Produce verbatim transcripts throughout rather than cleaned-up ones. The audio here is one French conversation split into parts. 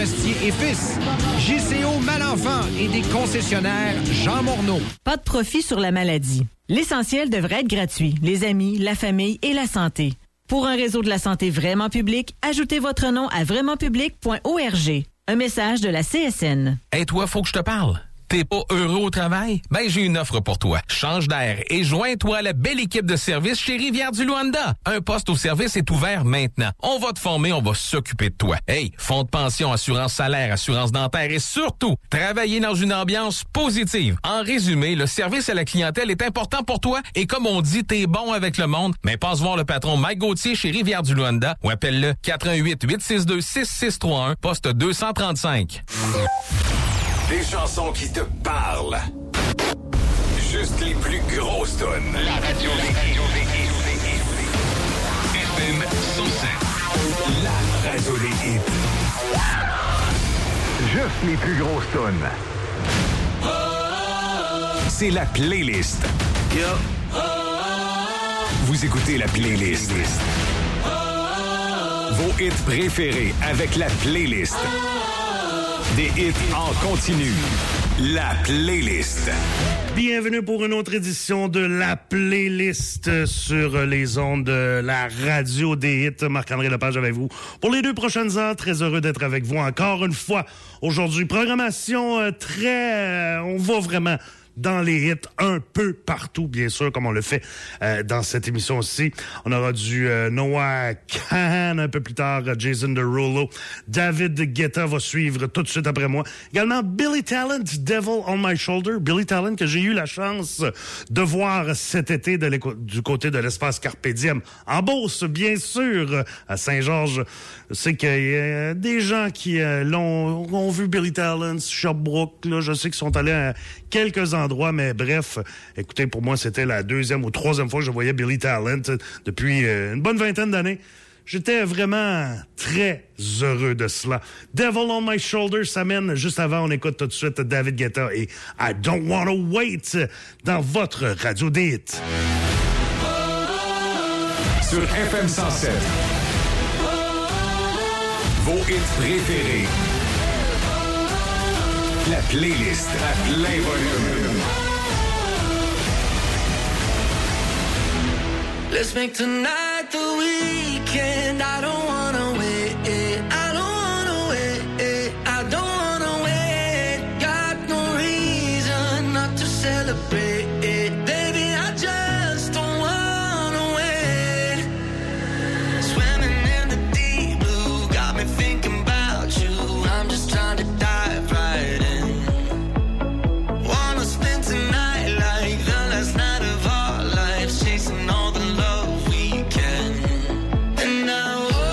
Forestier et Fils. J C O Malenfant et des concessionnaires Jean Morneau. Pas de profit sur la maladie. L'essentiel devrait être gratuit. Les amis, la famille et la santé. Pour un réseau de la santé vraiment public, ajoutez votre nom à vraiment public point org. Un message de la C S N. Hey toi, faut que je te parle. T'es pas heureux au travail? Ben, j'ai une offre pour toi. Change d'air et joins-toi à la belle équipe de service chez Rivière-du-Luanda. Un poste au service est ouvert maintenant. On va te former, on va s'occuper de toi. Hey, fonds de pension, assurance salaire, assurance dentaire et surtout, travailler dans une ambiance positive. En résumé, le service à la clientèle est important pour toi et comme on dit, t'es bon avec le monde. Mais passe voir le patron Mike Gauthier chez Rivière-du-Luanda ou appelle-le quatre un huit, huit six deux, six six trois un, poste deux cent trente-cinq. Des chansons qui te parlent. Juste les plus grosses tonnes. La radio des F M cent sept. La radio des hits. Juste les plus grosses tonnes. C'est la playlist. Yo. Vous écoutez la playlist. Vos hits préférés avec la playlist. Des hits en continu. La playlist. Bienvenue pour une autre édition de La Playlist sur les ondes de la radio des hits. Marc-André Lepage avec vous pour les deux prochaines heures. Très heureux d'être avec vous encore une fois aujourd'hui. Programmation euh, très... Euh, on va vraiment... dans les hits un peu partout, bien sûr, comme on le fait euh, dans cette émission aussi. On aura du euh, Noah Kahan un peu plus tard, Jason Derulo. David Guetta va suivre tout de suite après moi. Également Billy Talent, Devil on My Shoulder. Billy Talent que j'ai eu la chance de voir cet été de du côté de l'espace Carpe Diem. En Beauce, bien sûr, à Saint-Georges. Je sais qu'il y a des gens qui euh, l'ont ont vu Billy Talent, Sherbrooke, là, je sais qu'ils sont allés à quelques endroits, mais bref, écoutez, pour moi, c'était la deuxième ou troisième fois que je voyais Billy Talent depuis euh, une bonne vingtaine d'années. J'étais vraiment très heureux de cela. Devil on My Shoulder s'amène. Juste avant, on écoute tout de suite David Guetta et I Don't Wanna Wait dans votre radio des hits. Sur F M cent sept. Vos hits préférés. La playlist à plein volume. Let's make tonight the weekend. I don't wanna wait. I don't wanna wait. I don't wanna wait. Got no reason not to celebrate. Baby, I just don't wanna wait. Swimming in the deep blue got me thinking about you. I'm just trying to dive right in. Wanna spend tonight like the last night of our lives, chasing all the love we can. And now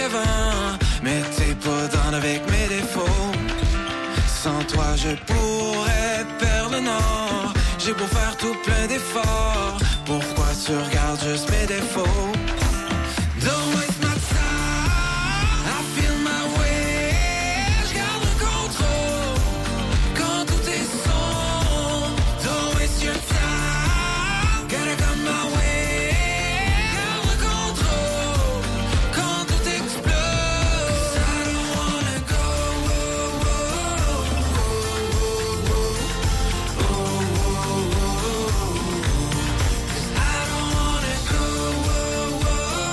devant, mais t'es pas dans avec mes défauts. Sans toi je pourrais perdre le nord. J'ai beau faire tout plein d'efforts, pourquoi tu regardes juste mes défauts? Don't waste my time, I feel my way. J'garde le contrôle quand tout est sombre. Don't waste your time, gotta come my way. Garde le contrôle quand tout explose. 'Cause I don't wanna go. Oh, oh, oh, oh, oh, oh. 'Cause I don't wanna go. Oh,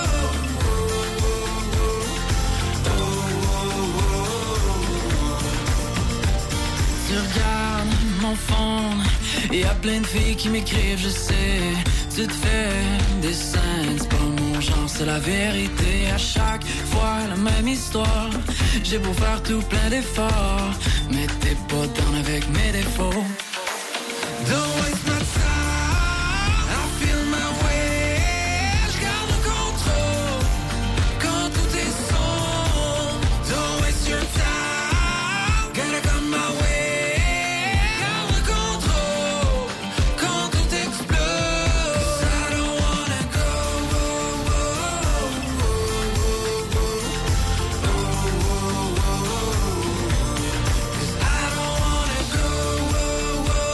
tu regardes mon fond, y a plein de filles qui m'écrivent, je sais. Tu te fais des scènes, c'est pas mon genre, c'est la vérité. À chaque fois la même histoire. J'ai beau faire tout plein d'efforts, mais t'es pas down avec mes défauts. Don't waste my time, I feel my way. J'garde le contrôle quand tout est sombre. Don't waste your time, gotta come my way. Garde le contrôle quand tout explose. 'Cause I don't wanna go. Oh, oh, oh, oh, oh, oh, oh. 'Cause I don't wanna go. Oh, oh, oh,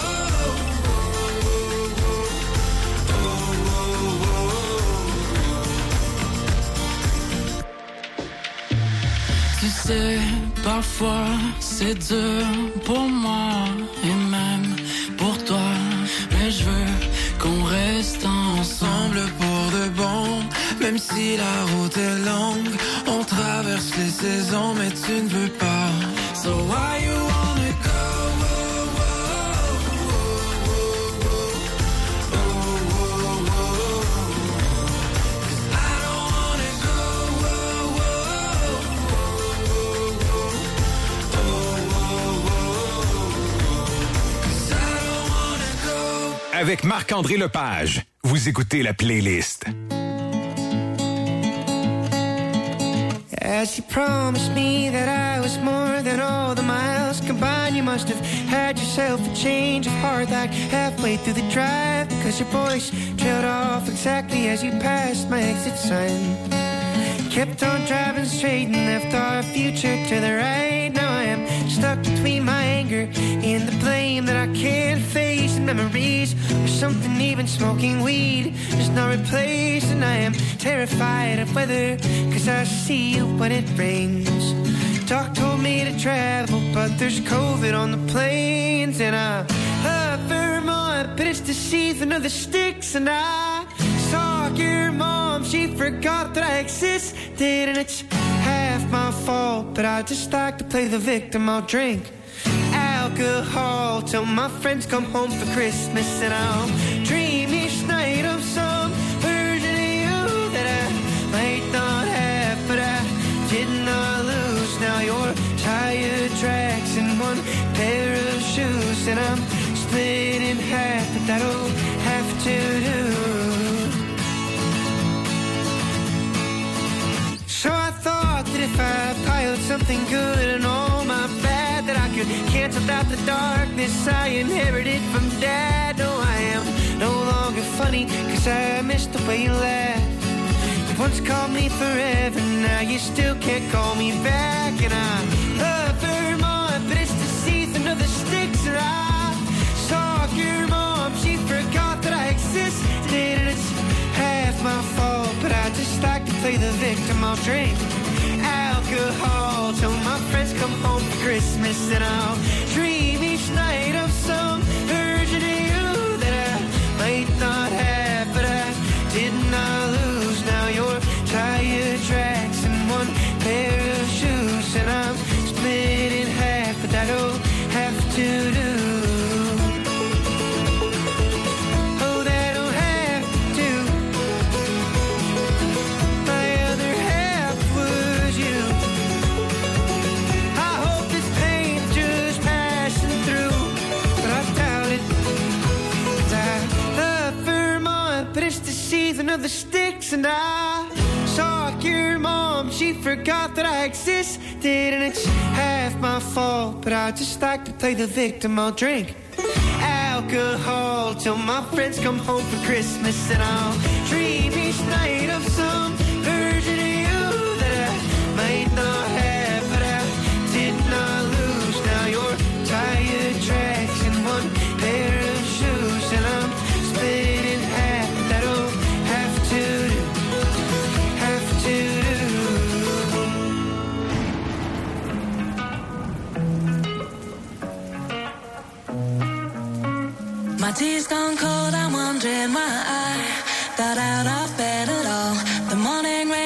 tu sais, parfois c'est dur pour moi et même pour toi, mais je veux qu'on reste ensemble pour de bon. Même si la route est longue, on traverse les saisons, mais tu ne veux pas. So why you wanna go? Oh, oh, oh, oh, oh, oh, oh. 'Cause I don't wanna go. Oh, oh, oh, oh. 'Cause I don't wanna go. Avec Marc-André Lepage, vous écoutez la playlist. As you promised me that I was more than all the miles combined, you must have had yourself a change of heart like halfway through the drive, because your voice trailed off exactly as you passed my exit sign. Kept on driving straight and left our future to the right. Now I am stuck between my anger and the blame that I can't face, and memories or something even smoking weed does not replace. And I am terrified of weather, cause I see you when it rains. Doc told me to travel, but there's COVID on the planes. And I love Vermont, but it's the season of the sticks. And I saw your mom, she forgot that I existed. And it's half my fault, but I just like to play the victim. I'll drink alcohol till my friends come home for Christmas. And I'll dream each night of some version of you that I might not have, but I did not lose. Now you're tire tracks and one pair of shoes, and I'm split in half, but that'll have to do. So I thought that if I piled something good and all my bad, that I could cancel out the darkness I inherited from Dad. No, I am no longer funny, cause I missed the way you laughed. You once called me forever, now you still can't call me back. And I love Vermont, but it's the season of the sticks. And I saw your mom, she forgot that I existed. And it's half my fault, but I just like to play the victim. I'll drink alcohol till my friends come home for Christmas. And I'll dream each night of some version of you that I might not have, but I did not lose. Now you're tire tracks and one pair of shoes, and I'm split in half, but that'll have to do. Oh, that'll have to. My other half was you. I hope this pain's just passing through, but I doubt it. 'Cause I love Vermont, but it's the season of the sticks. And I saw fuck your mom. She forgot that I existed, and it's half my fault. But I just like to play the victim. I'll drink alcohol till my friends come home for Christmas, and I'll dream each night of some version of you that I might not have, but I did not lose. Now you're tired tracks and one pair of shoes, and I'm split in half. That'll have to do, have to do. My tea's gone cold, I'm wondering why I got out of bed at all. The morning